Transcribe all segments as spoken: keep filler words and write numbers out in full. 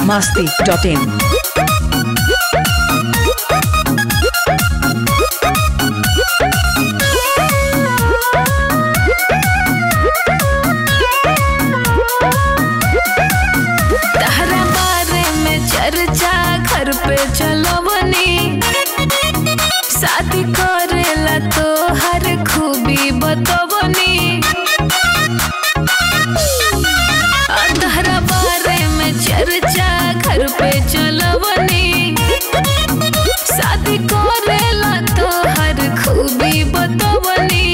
masti dot in. चर्चा घर पे चलवनी शादी करेला तो हर खूबी बतवनी तहरा बारे में चर्चा घर पे चलवनी शादी करेला तो हर खूबी बतवनी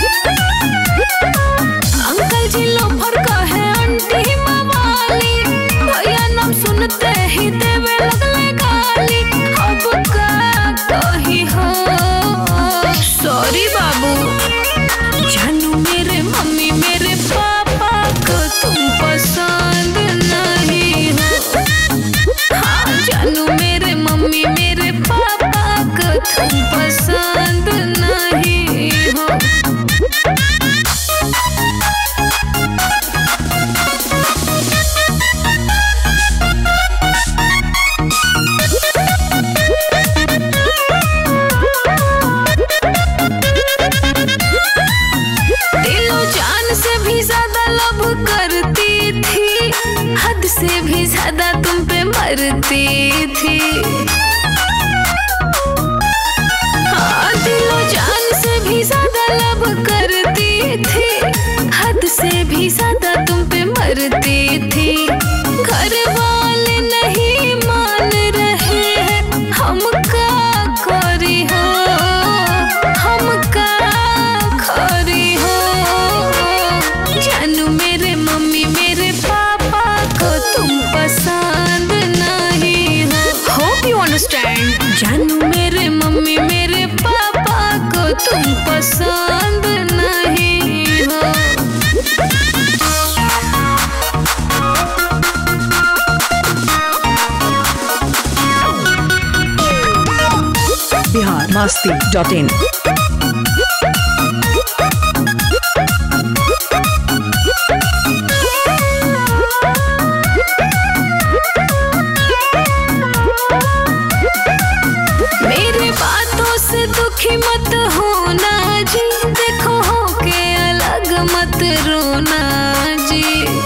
अंकल जी लोफर कहे आंटी मवाली भैया नाम सुनते ही देवे लगले गाली अब का कही हो सॉरी बाबू जानू मेरे मम्मी मेरे पापा को तुम पसंद नहीं हो हाँ जानू मेरे मम्मी मेरे पापा को तुम पसंद नहीं हो करती थी हद से भी ज्यादा तुम पे मरती थी हाँ दिलो जान से भी ज्यादा लब करती थी हद से भी ज्यादा तुम पे मरती थी घर वाले नहीं मान रहे हैं हम का करी हो हम का करी हो जानू मेरे मम्मी मेरे पापा को तुम पसंद नहीं हो होप यू अंडरस्टैंड जानू मेरे मम्मी मेरे पापा को तुम पसंद नहीं हो Bihar masti dot in. दुखी मत होना जी देखो हो के अलग मत रोना जी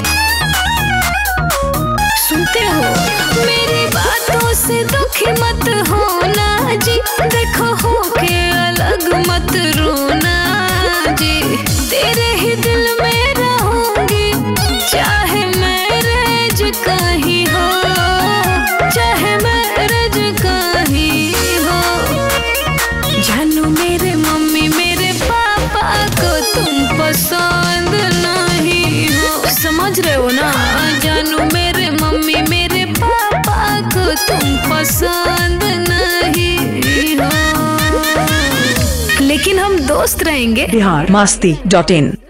सुनते हो मेरी बातों से दुखी मत होना जी देखो हो के अलग मत रोना जी तेरे ही दिल में रहूंगी चाहे मैरिज कहीं हो चाहे मैरिज कहीं हो जानू मेरे मम्मी मेरे पापा को तुम पसंद नहीं हो समझ रहे हो ना जानू मेरे मम्मी मेरे पापा को तुम पसंद नहीं हो लेकिन हम दोस्त रहेंगे Bihar masti dot in.